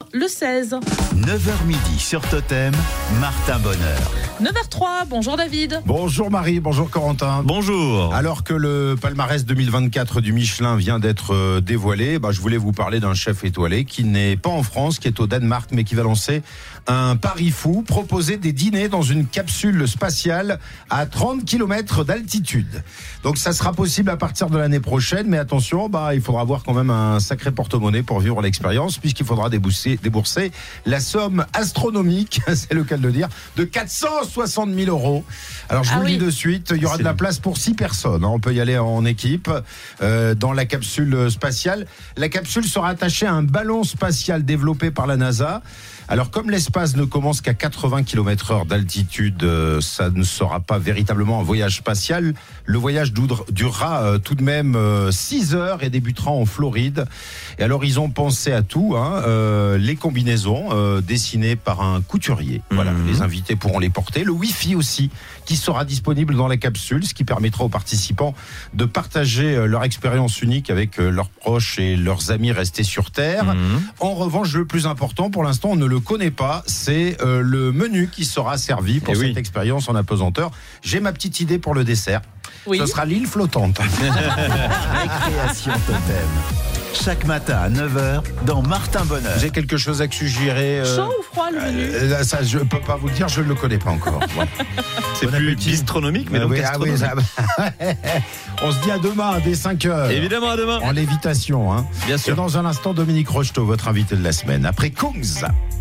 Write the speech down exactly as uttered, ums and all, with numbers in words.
le seize. neuf heures midi sur Totem, Martin Bonheur. neuf heures trois, bonjour David. Bonjour Marie, bonjour Corentin. Bonjour. Alors que le palmarès deux mille vingt-quatre du Michelin vient d'être dévoilé, bah, je voulais vous parler d'un chef étoilé qui n'est pas en France, qui est au Danemark, mais qui va lancer un pari fou, proposer des dîners dans une capsule spatiale à trente kilomètres d'altitude. Donc ça sera possible à partir de l'année prochaine, mais attention, bah, il faudra avoir quand même un sacré porte-monnaie pour vivre l'expérience, puisqu'il faudra débourser, débourser la somme astronomique, c'est le cas de le dire, de quatre cent soixante mille euros. Alors je Ah vous oui. le dis de suite, il y aura C'est de la long. place pour six personnes. On peut y aller en équipe euh, dans la capsule spatiale. La capsule sera attachée à un ballon spatial développé par la NASA. Alors comme l'espace ne commence qu'à quatre-vingts kilomètres heure d'altitude, euh, ça ne sera pas véritablement un voyage spatial. Le voyage doudre- durera euh, tout de même euh, six heures et débutera en Floride. Et alors ils ont pensé à tout, hein, euh, les combinaisons euh, dessinées par un couturier. Voilà, Mhm. les invités pourront les porter. Le Wi-Fi aussi, qui sera disponible dans la capsule, ce qui permettra aux participants de partager euh, leur expérience unique avec euh, leurs proches et leurs amis restés sur Terre. Mmh. En revanche, le plus important, pour l'instant, on ne le connaît pas, c'est euh, le menu qui sera servi pour Eh cette oui. expérience en apesanteur. J'ai ma petite idée pour le dessert. Oui. Ce sera l'île flottante. Récréation Totem. Chaque matin à neuf heures dans Martin Bonheur. J'ai quelque chose à suggérer. euh, Chaud ou froid le menu? euh, ça, je peux pas vous le dire, je ne le connais pas encore. Voilà. C'est Bon plus appétit. bistronomique, mais Ah donc oui, ah oui, gastronomique. ça- On se dit à demain, dès cinq heures. Évidemment, à demain. En lévitation. Hein. Bien Et sûr. dans un instant, Dominique Rocheteau, votre invité de la semaine. Après Kungs.